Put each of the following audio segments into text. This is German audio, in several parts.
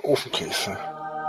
Ofenkäse.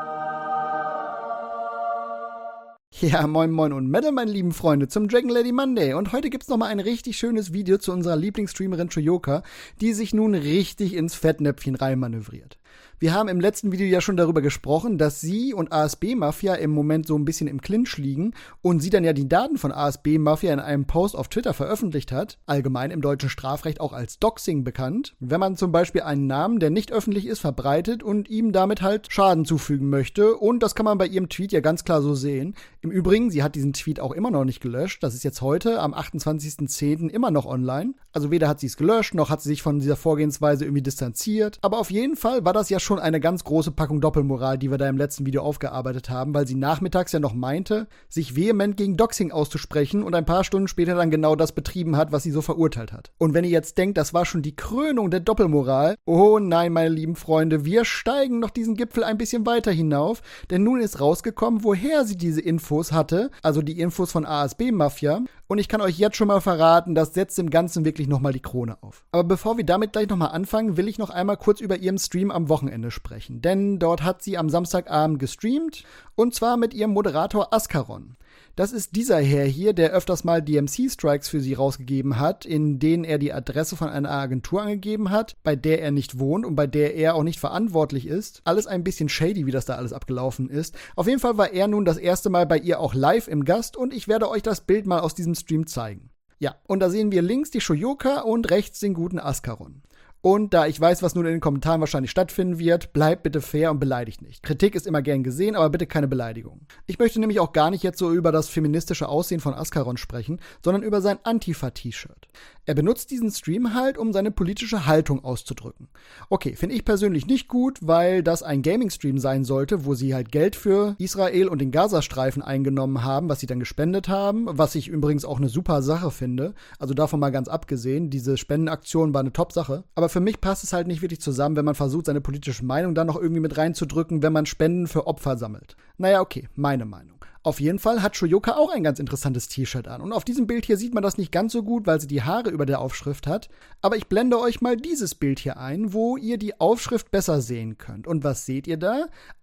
Ja, moin moin und Metal, meine lieben Freunde, zum Dragon Lady Monday. Und heute gibt's nochmal ein richtig schönes Video zu unserer Lieblingsstreamerin Shoyoka, die sich nun richtig ins Fettnäpfchen reinmanövriert. Wir haben im letzten Video ja schon darüber gesprochen, dass sie und ASB Mafia im Moment so ein bisschen im Clinch liegen und sie dann ja die Daten von ASB Mafia in einem Post auf Twitter veröffentlicht hat, allgemein im deutschen Strafrecht auch als Doxing bekannt, wenn man zum Beispiel einen Namen, der nicht öffentlich ist, verbreitet und ihm damit halt Schaden zufügen möchte, und das kann man bei ihrem Tweet ja ganz klar so sehen. Im Übrigen, sie hat diesen Tweet auch immer noch nicht gelöscht, das ist jetzt heute am 28.10. immer noch online, also weder hat sie es gelöscht, noch hat sie sich von dieser Vorgehensweise irgendwie distanziert, aber auf jeden Fall war das ja schon eine ganz große Packung Doppelmoral, die wir da im letzten Video aufgearbeitet haben, weil sie nachmittags ja noch meinte, sich vehement gegen Doxing auszusprechen und ein paar Stunden später dann genau das betrieben hat, was sie so verurteilt hat. Und wenn ihr jetzt denkt, das war schon die Krönung der Doppelmoral, oh nein, meine lieben Freunde, wir steigen noch diesen Gipfel ein bisschen weiter hinauf, denn nun ist rausgekommen, woher sie diese Infos hatte, also die Infos von ASB Mafia, und ich kann euch jetzt schon mal verraten, das setzt dem Ganzen wirklich nochmal die Krone auf. Aber bevor wir damit gleich nochmal anfangen, will ich noch einmal kurz über ihren Stream am Wochenende sprechen, denn dort hat sie am Samstagabend gestreamt, und zwar mit ihrem Moderator Ascaron. Das ist dieser Herr hier, der öfters mal DMC-Strikes für sie rausgegeben hat, in denen er die Adresse von einer Agentur angegeben hat, bei der er nicht wohnt und bei der er auch nicht verantwortlich ist. Alles ein bisschen shady, wie das da alles abgelaufen ist. Auf jeden Fall war er nun das erste Mal bei ihr auch live im Gast, und ich werde euch das Bild mal aus diesem Stream zeigen. Ja, und da sehen wir links die Shoyoka und rechts den guten Ascaron. Und da ich weiß, was nun in den Kommentaren wahrscheinlich stattfinden wird, bleibt bitte fair und beleidigt nicht. Kritik ist immer gern gesehen, aber bitte keine Beleidigung. Ich möchte nämlich auch gar nicht jetzt so über das feministische Aussehen von Ascaron sprechen, sondern über sein Antifa-T-Shirt. Er benutzt diesen Stream halt, um seine politische Haltung auszudrücken. Okay, finde ich persönlich nicht gut, weil das ein Gaming-Stream sein sollte, wo sie halt Geld für Israel und den Gazastreifen eingenommen haben, was sie dann gespendet haben, was ich übrigens auch eine super Sache finde. Also davon mal ganz abgesehen, diese Spendenaktion war eine Top-Sache. Aber für mich passt es halt nicht wirklich zusammen, wenn man versucht, seine politische Meinung dann noch irgendwie mit reinzudrücken, wenn man Spenden für Opfer sammelt. Naja, okay, meine Meinung. Auf jeden Fall hat Shoyoka auch ein ganz interessantes T-Shirt an. Und auf diesem Bild hier sieht man das nicht ganz so gut, weil sie die Haare über der Aufschrift hat. Aber ich blende euch mal dieses Bild hier ein, wo ihr die Aufschrift besser sehen könnt. Und was seht ihr da?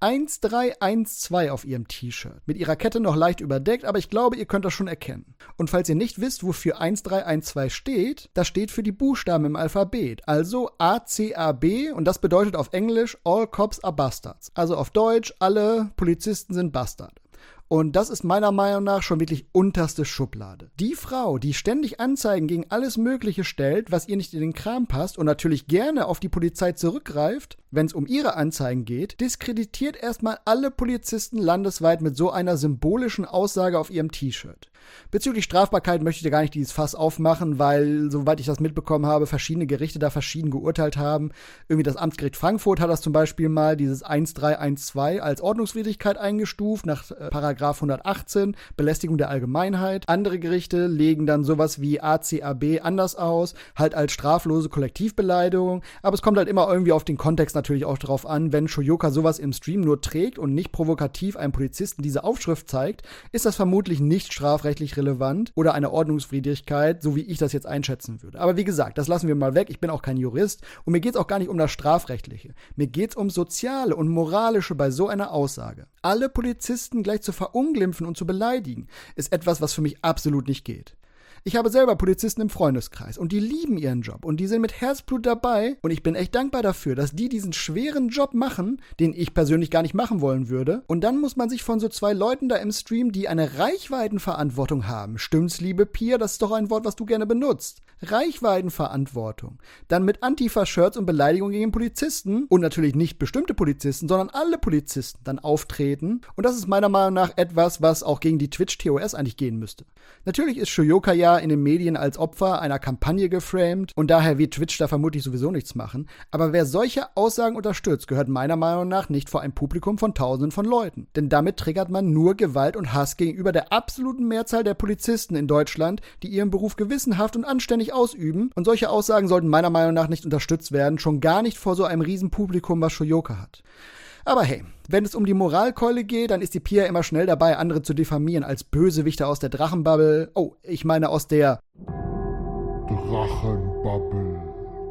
1312 auf ihrem T-Shirt. Mit ihrer Kette noch leicht überdeckt, aber ich glaube, ihr könnt das schon erkennen. Und falls ihr nicht wisst, wofür 1312 steht, das steht für die Buchstaben im Alphabet. Also ACAB, und das bedeutet auf Englisch All Cops are Bastards. Also auf Deutsch, alle Polizisten sind Bastard. Und das ist meiner Meinung nach schon wirklich unterste Schublade. Die Frau, die ständig Anzeigen gegen alles Mögliche stellt, was ihr nicht in den Kram passt, und natürlich gerne auf die Polizei zurückgreift, wenn es um ihre Anzeigen geht, diskreditiert erstmal alle Polizisten landesweit mit so einer symbolischen Aussage auf ihrem T-Shirt. Bezüglich Strafbarkeit möchte ich da gar nicht dieses Fass aufmachen, weil, soweit ich das mitbekommen habe, verschiedene Gerichte da verschieden geurteilt haben. Irgendwie das Amtsgericht Frankfurt hat das zum Beispiel mal, dieses 1312 als Ordnungswidrigkeit eingestuft, nach Paragraph 118, Belästigung der Allgemeinheit. Andere Gerichte legen dann sowas wie ACAB anders aus, halt als straflose Kollektivbeleidigung. Aber es kommt halt immer irgendwie auf den Kontext natürlich auch drauf an. Wenn Shoyoka sowas im Stream nur trägt und nicht provokativ einem Polizisten diese Aufschrift zeigt, ist das vermutlich nicht strafrechtlich relevant oder eine Ordnungswidrigkeit, so wie ich das jetzt einschätzen würde. Aber wie gesagt, das lassen wir mal weg. Ich bin auch kein Jurist und mir geht es auch gar nicht um das Strafrechtliche. Mir geht es um Soziale und Moralische bei so einer Aussage. Alle Polizisten gleich zu verunglimpfen und zu beleidigen, ist etwas, was für mich absolut nicht geht. Ich habe selber Polizisten im Freundeskreis und die lieben ihren Job und die sind mit Herzblut dabei, und ich bin echt dankbar dafür, dass die diesen schweren Job machen, den ich persönlich gar nicht machen wollen würde. Und dann muss man sich von so zwei Leuten da im Stream, die eine Reichweitenverantwortung haben, stimmt's, liebe Pia, das ist doch ein Wort, was du gerne benutzt, Reichweitenverantwortung, dann mit Antifa-Shirts und Beleidigungen gegen Polizisten und natürlich nicht bestimmte Polizisten, sondern alle Polizisten dann auftreten. Und das ist meiner Meinung nach etwas, was auch gegen die Twitch-TOS eigentlich gehen müsste. Natürlich ist Shoyoka ja in den Medien als Opfer einer Kampagne geframed und daher wird Twitch da vermutlich sowieso nichts machen. Aber wer solche Aussagen unterstützt, gehört meiner Meinung nach nicht vor ein Publikum von Tausenden von Leuten. Denn damit triggert man nur Gewalt und Hass gegenüber der absoluten Mehrzahl der Polizisten in Deutschland, die ihren Beruf gewissenhaft und anständig ausüben. Und solche Aussagen sollten meiner Meinung nach nicht unterstützt werden, schon gar nicht vor so einem riesen Publikum, was Shoyoka hat. Aber hey, wenn es um die Moralkeule geht, dann ist die Pia immer schnell dabei, andere zu diffamieren als Bösewichter aus der Drachenbubble. Oh, ich meine aus der Drachenbubble.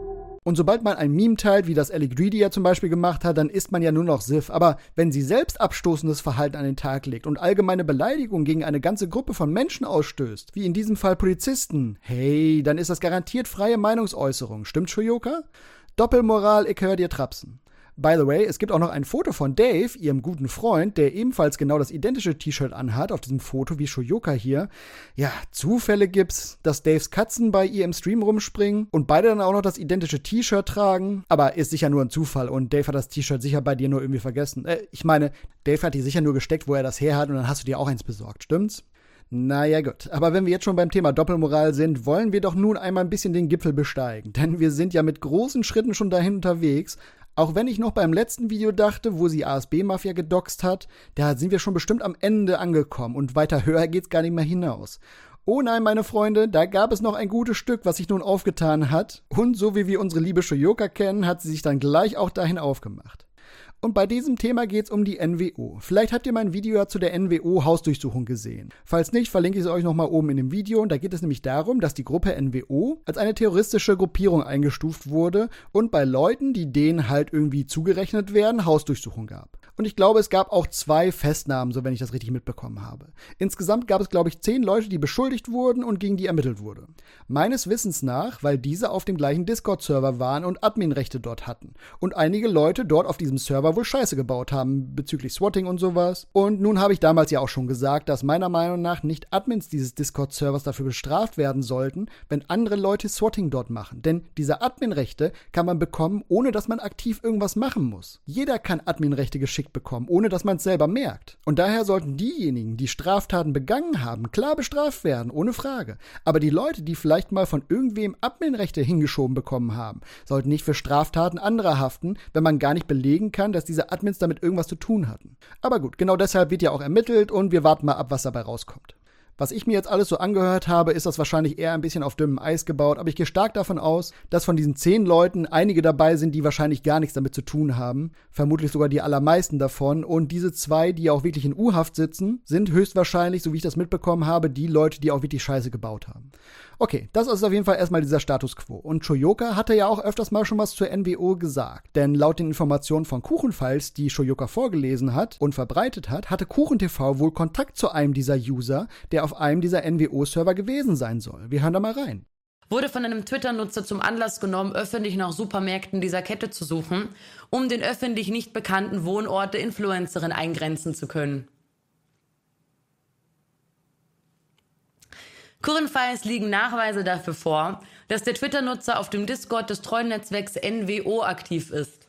Und sobald man ein Meme teilt, wie das Ellie Greedy ja zum Beispiel gemacht hat, dann ist man ja nur noch Sif. Aber wenn sie selbst abstoßendes Verhalten an den Tag legt und allgemeine Beleidigungen gegen eine ganze Gruppe von Menschen ausstößt, wie in diesem Fall Polizisten, hey, dann ist das garantiert freie Meinungsäußerung. Stimmt, Shoyoka? Doppelmoral, ich hör dir trapsen. By the way, es gibt auch noch ein Foto von Dave, ihrem guten Freund, der ebenfalls genau das identische T-Shirt anhat, auf diesem Foto wie Shoyoka hier. Ja, Zufälle gibt's, dass Daves Katzen bei ihr im Stream rumspringen und beide dann auch noch das identische T-Shirt tragen. Aber ist sicher nur ein Zufall und Dave hat das T-Shirt sicher bei dir nur irgendwie vergessen. Ich meine, Dave hat dir sicher nur gesteckt, wo er das her hat und dann hast du dir auch eins besorgt, stimmt's? Naja gut, aber wenn wir jetzt schon beim Thema Doppelmoral sind, wollen wir doch nun einmal ein bisschen den Gipfel besteigen. Denn wir sind ja mit großen Schritten schon dahin unterwegs. Auch wenn ich noch beim letzten Video dachte, wo sie ASB-Mafia gedoxt hat, da sind wir schon bestimmt am Ende angekommen und weiter höher geht's gar nicht mehr hinaus. Oh nein, meine Freunde, da gab es noch ein gutes Stück, was sich nun aufgetan hat. Und so wie wir unsere liebe Shoyoka kennen, hat sie sich dann gleich auch dahin aufgemacht. Und bei diesem Thema geht's um die NWO. Vielleicht habt ihr mein Video ja zu der NWO-Hausdurchsuchung gesehen. Falls nicht, verlinke ich es euch nochmal oben in dem Video. Und da geht es nämlich darum, dass die Gruppe NWO als eine terroristische Gruppierung eingestuft wurde und bei Leuten, die denen halt irgendwie zugerechnet werden, Hausdurchsuchung gab. Und ich glaube, es gab auch 2 Festnahmen, so wenn ich das richtig mitbekommen habe. Insgesamt gab es, glaube ich, 10 Leute, die beschuldigt wurden und gegen die ermittelt wurde. Meines Wissens nach, weil diese auf dem gleichen Discord-Server waren und Adminrechte dort hatten. Und einige Leute dort auf diesem Server wohl Scheiße gebaut haben bezüglich Swatting und sowas. Und nun habe ich damals ja auch schon gesagt, dass meiner Meinung nach nicht Admins dieses Discord-Servers dafür bestraft werden sollten, wenn andere Leute Swatting dort machen. Denn diese Adminrechte kann man bekommen, ohne dass man aktiv irgendwas machen muss. Jeder kann Adminrechte geschickt bekommen, ohne dass man es selber merkt. Und daher sollten diejenigen, die Straftaten begangen haben, klar bestraft werden, ohne Frage. Aber die Leute, die vielleicht mal von irgendwem Adminrechte hingeschoben bekommen haben, sollten nicht für Straftaten anderer haften, wenn man gar nicht belegen kann, dass diese Admins damit irgendwas zu tun hatten. Aber gut, genau deshalb wird ja auch ermittelt und wir warten mal ab, was dabei rauskommt. Was ich mir jetzt alles so angehört habe, ist das wahrscheinlich eher ein bisschen auf dünnem Eis gebaut, aber ich gehe stark davon aus, dass von diesen 10 Leuten einige dabei sind, die wahrscheinlich gar nichts damit zu tun haben. Vermutlich sogar die allermeisten davon. Und diese 2, die auch wirklich in U-Haft sitzen, sind höchstwahrscheinlich, so wie ich das mitbekommen habe, die Leute, die auch wirklich Scheiße gebaut haben. Okay, das ist auf jeden Fall erstmal dieser Status Quo. Und Shoyoka hatte ja auch öfters mal schon was zur NWO gesagt. Denn laut den Informationen von Kuchenfiles, die Shoyoka vorgelesen hat und verbreitet hat, hatte KuchenTV wohl Kontakt zu einem dieser User, der auf einem dieser NWO-Server gewesen sein soll. Wir hören da mal rein. Wurde von einem Twitter-Nutzer zum Anlass genommen, öffentlich nach Supermärkten dieser Kette zu suchen, um den öffentlich nicht bekannten Wohnort der Influencerin eingrenzen zu können. Kuchenfiles liegen Nachweise dafür vor, dass der Twitter-Nutzer auf dem Discord des Treunetzwerks NWO aktiv ist.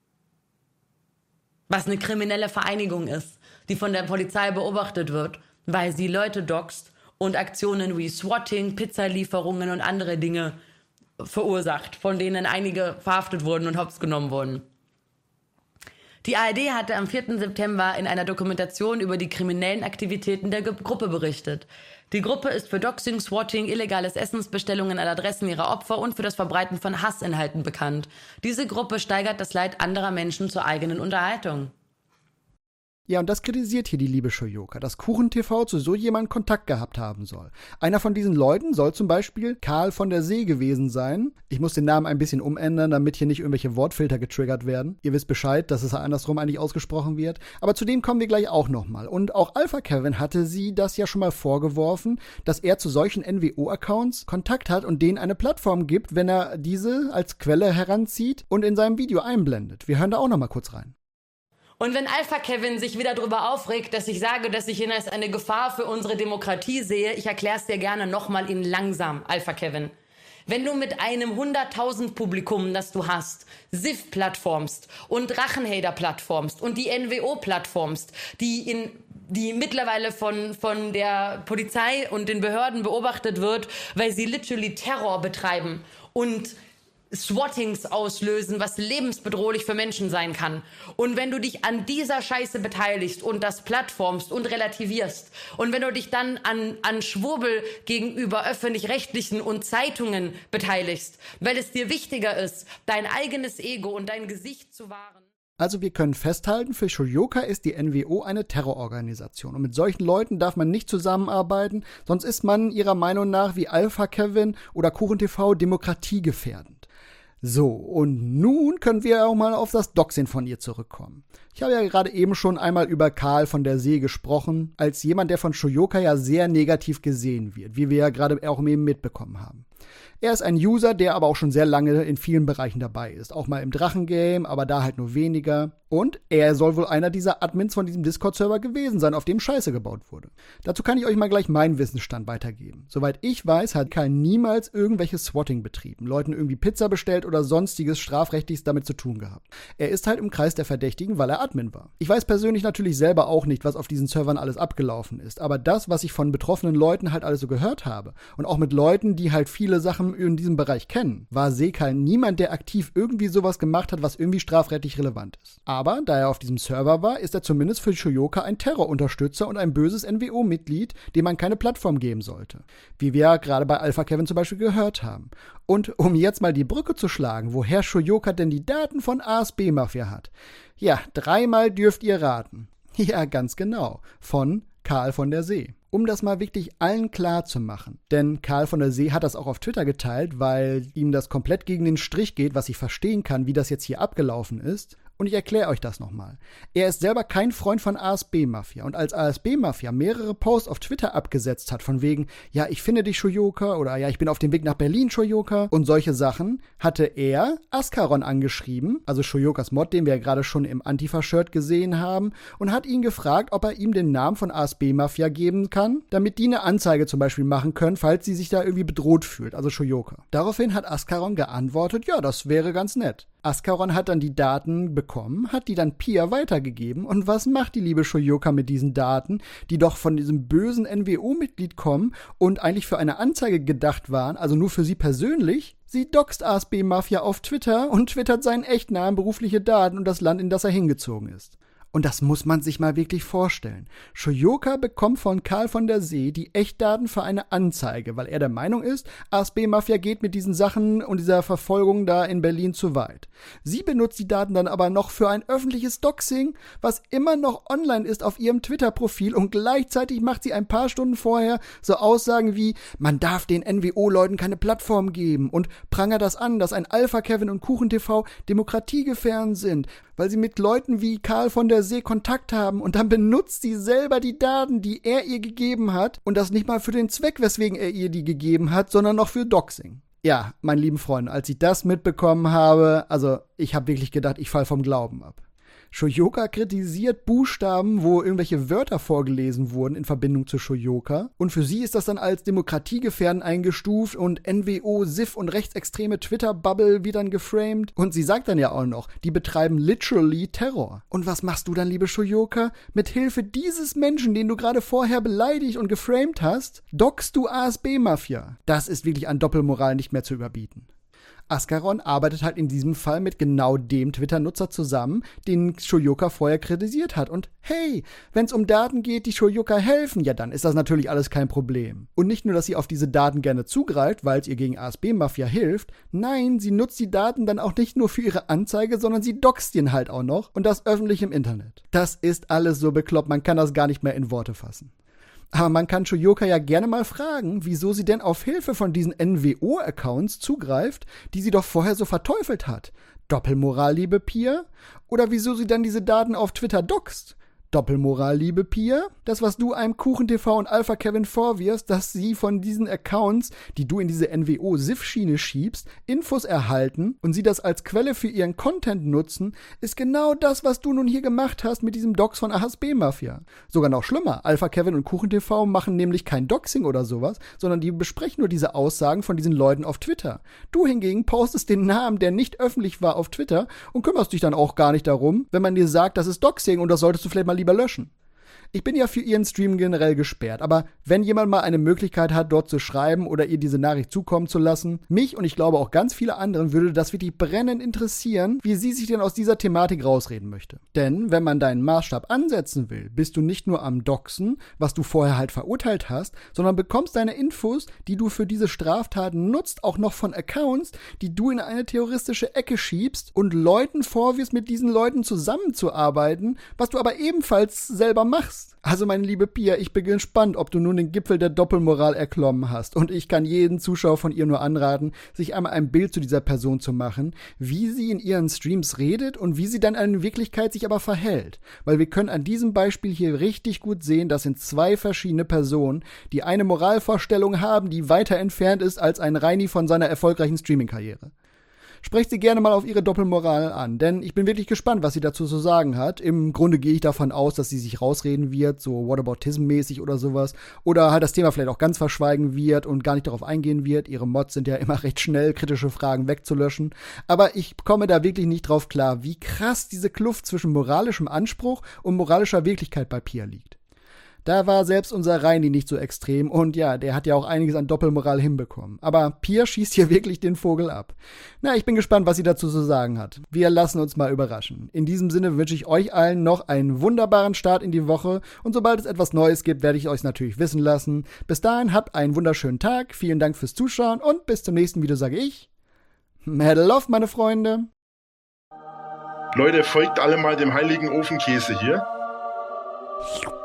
Was eine kriminelle Vereinigung ist, die von der Polizei beobachtet wird, weil sie Leute doxt und Aktionen wie Swatting, Pizzalieferungen und andere Dinge verursacht, von denen einige verhaftet wurden und hops genommen wurden. Die ARD hatte am 4. September in einer Dokumentation über die kriminellen Aktivitäten der Gruppe berichtet. Die Gruppe ist für Doxing, Swatting, illegales Essensbestellungen an Adressen ihrer Opfer und für das Verbreiten von Hassinhalten bekannt. Diese Gruppe steigert das Leid anderer Menschen zur eigenen Unterhaltung. Ja, und das kritisiert hier die liebe Shoyoka, dass KuchenTV zu so jemandem Kontakt gehabt haben soll. Einer von diesen Leuten soll zum Beispiel Karl von der See gewesen sein. Ich muss den Namen ein bisschen umändern, damit hier nicht irgendwelche Wortfilter getriggert werden. Ihr wisst Bescheid, dass es andersrum eigentlich ausgesprochen wird. Aber zu dem kommen wir gleich auch nochmal. Und auch Alpha Kevin hatte sie das ja schon mal vorgeworfen, dass er zu solchen NWO-Accounts Kontakt hat und denen eine Plattform gibt, wenn er diese als Quelle heranzieht und in seinem Video einblendet. Wir hören da auch nochmal kurz rein. Und wenn Alpha Kevin sich wieder darüber aufregt, dass ich sage, dass ich ihn als eine Gefahr für unsere Demokratie sehe, ich erkläre es dir gerne nochmal in langsam, Alpha Kevin. Wenn du mit einem 100.000 Publikum, das du hast, SIF plattformst und Drachenhader plattformst und die NWO plattformst, die mittlerweile von der Polizei und den Behörden beobachtet wird, weil sie literally Terror betreiben und Swattings auslösen, was lebensbedrohlich für Menschen sein kann. Und wenn du dich an dieser Scheiße beteiligst und das plattformst und relativierst und wenn du dich dann an Schwurbel gegenüber Öffentlich-Rechtlichen und Zeitungen beteiligst, weil es dir wichtiger ist, dein eigenes Ego und dein Gesicht zu wahren. Also wir können festhalten, für Shoyoka ist die NWO eine Terrororganisation. Und mit solchen Leuten darf man nicht zusammenarbeiten, sonst ist man ihrer Meinung nach wie Alpha Kevin oder KuchenTV demokratiegefährdend. So, und nun können wir auch mal auf das Doxing von ihr zurückkommen. Ich habe ja gerade eben schon einmal über Karl von der See gesprochen, als jemand, der von Shoyoka ja sehr negativ gesehen wird, wie wir ja gerade auch eben mitbekommen haben. Er ist ein User, der aber auch schon sehr lange in vielen Bereichen dabei ist. Auch mal im Drachengame, aber da halt nur weniger. Und er soll wohl einer dieser Admins von diesem Discord-Server gewesen sein, auf dem Scheiße gebaut wurde. Dazu kann ich euch mal gleich meinen Wissensstand weitergeben. Soweit ich weiß, hat Karl niemals irgendwelches Swatting betrieben, Leuten irgendwie Pizza bestellt oder sonstiges strafrechtliches damit zu tun gehabt. Er ist halt im Kreis der Verdächtigen, weil er Admin war. Ich weiß persönlich natürlich selber auch nicht, was auf diesen Servern alles abgelaufen ist, aber das, was ich von betroffenen Leuten halt alles so gehört habe und auch mit Leuten, die halt viele Sachen in diesem Bereich kennen, war Sekal niemand, der aktiv irgendwie sowas gemacht hat, was irgendwie strafrechtlich relevant ist. Aber da er auf diesem Server war, ist er zumindest für Shoyoka ein Terrorunterstützer und ein böses NWO-Mitglied, dem man keine Plattform geben sollte. Wie wir ja gerade bei Alpha Kevin zum Beispiel gehört haben. Und um jetzt mal die Brücke zu schlagen, woher Shoyoka denn die Daten von ASB Mafia hat. Ja, 3-mal dürft ihr raten. Ja, ganz genau. Von Karl von der See. Um das mal wirklich allen klar zu machen. Denn Karl von der See hat das auch auf Twitter geteilt, weil ihm das komplett gegen den Strich geht, was ich verstehen kann, wie das jetzt hier abgelaufen ist. Und ich erkläre euch das nochmal. Er ist selber kein Freund von ASB Mafia. Und als ASB Mafia mehrere Posts auf Twitter abgesetzt hat, von wegen, ja, ich finde dich, Shoyoka, oder ja, ich bin auf dem Weg nach Berlin, Shoyoka, und solche Sachen, hatte er Askaron angeschrieben, also Shoyokas Mod, den wir ja gerade schon im Antifa-Shirt gesehen haben, und hat ihn gefragt, ob er ihm den Namen von ASB Mafia geben kann, damit die eine Anzeige zum Beispiel machen können, falls sie sich da irgendwie bedroht fühlt, also Shoyoka. Daraufhin hat Askaron geantwortet, ja, das wäre ganz nett. Askaron hat dann die Daten bekommen, hat die dann Pia weitergegeben. Und was macht die liebe Shoyoka mit diesen Daten, die doch von diesem bösen NWO-Mitglied kommen und eigentlich für eine Anzeige gedacht waren, also nur für sie persönlich? Sie doxt ASB Mafia auf Twitter und twittert seinen Echtnamen, berufliche Daten und das Land, in das er hingezogen ist. Und das muss man sich mal wirklich vorstellen. Shoyoka bekommt von Karl von der See die Echtdaten für eine Anzeige, weil er der Meinung ist, ASB Mafia geht mit diesen Sachen und dieser Verfolgung da in Berlin zu weit. Sie benutzt die Daten dann aber noch für ein öffentliches Doxing, was immer noch online ist auf ihrem Twitter-Profil, und gleichzeitig macht sie ein paar Stunden vorher so Aussagen wie, man darf den NWO-Leuten keine Plattform geben, und prangert das an, dass ein Alpha Kevin und Kuchen TV demokratiegefährdend sind, weil sie mit Leuten wie Karl von der See Kontakt haben, und dann benutzt sie selber die Daten, die er ihr gegeben hat, und das nicht mal für den Zweck, weswegen er ihr die gegeben hat, sondern noch für Doxing. Ja, meine lieben Freunde, als ich das mitbekommen habe, also ich habe wirklich gedacht, ich falle vom Glauben ab. Shoyoka kritisiert Buchstaben, wo irgendwelche Wörter vorgelesen wurden in Verbindung zu Shoyoka. Und für sie ist das dann als demokratiegefährdend eingestuft und NWO, SIF und rechtsextreme Twitter-Bubble wird dann geframed. Und sie sagt dann ja auch noch, die betreiben literally Terror. Und was machst du dann, liebe Shoyoka? Mit Hilfe dieses Menschen, den du gerade vorher beleidigt und geframed hast, doxst du ASB Mafia. Das ist wirklich an Doppelmoral nicht mehr zu überbieten. Askaron arbeitet halt in diesem Fall mit genau dem Twitter-Nutzer zusammen, den Shoyoka vorher kritisiert hat. Und hey, wenn es um Daten geht, die Shoyoka helfen, ja, dann ist das natürlich alles kein Problem. Und nicht nur, dass sie auf diese Daten gerne zugreift, weil es ihr gegen ASB Mafia hilft, nein, sie nutzt die Daten dann auch nicht nur für ihre Anzeige, sondern sie doxt ihn halt auch noch, und das öffentlich im Internet. Das ist alles so bekloppt, man kann das gar nicht mehr in Worte fassen. Aber man kann Shoyoka ja gerne mal fragen, wieso sie denn auf Hilfe von diesen NWO-Accounts zugreift, die sie doch vorher so verteufelt hat. Doppelmoral, liebe Pia? Oder wieso sie dann diese Daten auf Twitter doxt? Doppelmoral, liebe Pia? Das, was du einem Kuchen TV und Alpha Kevin vorwirfst, dass sie von diesen Accounts, die du in diese NWO-SIF-Schiene schiebst, Infos erhalten und sie das als Quelle für ihren Content nutzen, ist genau das, was du nun hier gemacht hast mit diesem Dox von ASB Mafia. Sogar noch schlimmer, Alpha Kevin und Kuchen TV machen nämlich kein Doxing oder sowas, sondern die besprechen nur diese Aussagen von diesen Leuten auf Twitter. Du hingegen postest den Namen, der nicht öffentlich war, auf Twitter und kümmerst dich dann auch gar nicht darum, wenn man dir sagt, das ist Doxing und das solltest du vielleicht mal lieber löschen. Ich bin ja für ihren Stream generell gesperrt, aber wenn jemand mal eine Möglichkeit hat, dort zu schreiben oder ihr diese Nachricht zukommen zu lassen, mich und ich glaube auch ganz viele anderen würde das wirklich brennend interessieren, wie sie sich denn aus dieser Thematik rausreden möchte. Denn wenn man deinen Maßstab ansetzen will, bist du nicht nur am Doxen, was du vorher halt verurteilt hast, sondern bekommst deine Infos, die du für diese Straftaten nutzt, auch noch von Accounts, die du in eine terroristische Ecke schiebst und Leuten vorwirfst, mit diesen Leuten zusammenzuarbeiten, was du aber ebenfalls selber machst. machst. Also meine liebe Pia, ich bin gespannt, ob du nun den Gipfel der Doppelmoral erklommen hast. Und ich kann jeden Zuschauer von ihr nur anraten, sich einmal ein Bild zu dieser Person zu machen, wie sie in ihren Streams redet und wie sie dann in Wirklichkeit sich aber verhält. Weil wir können an diesem Beispiel hier richtig gut sehen, das sind zwei verschiedene Personen, die eine Moralvorstellung haben, die weiter entfernt ist als ein Reini von seiner erfolgreichen Streaming-Karriere. Sprecht sie gerne mal auf ihre Doppelmoral an, denn ich bin wirklich gespannt, was sie dazu zu sagen hat. Im Grunde gehe ich davon aus, dass sie sich rausreden wird, so Whataboutism-mäßig oder sowas. Oder halt das Thema vielleicht auch ganz verschweigen wird und gar nicht darauf eingehen wird. Ihre Mods sind ja immer recht schnell, kritische Fragen wegzulöschen. Aber ich komme da wirklich nicht drauf klar, wie krass diese Kluft zwischen moralischem Anspruch und moralischer Wirklichkeit bei Pia liegt. Da war selbst unser Reini nicht so extrem und ja, der hat ja auch einiges an Doppelmoral hinbekommen. Aber Pia schießt hier wirklich den Vogel ab. Na, ich bin gespannt, was sie dazu zu sagen hat. Wir lassen uns mal überraschen. In diesem Sinne wünsche ich euch allen noch einen wunderbaren Start in die Woche und sobald es etwas Neues gibt, werde ich euch natürlich wissen lassen. Bis dahin habt einen wunderschönen Tag, vielen Dank fürs Zuschauen und bis zum nächsten Video sage ich Mad Love, meine Freunde. Leute, folgt alle mal dem heiligen Ofenkäse hier.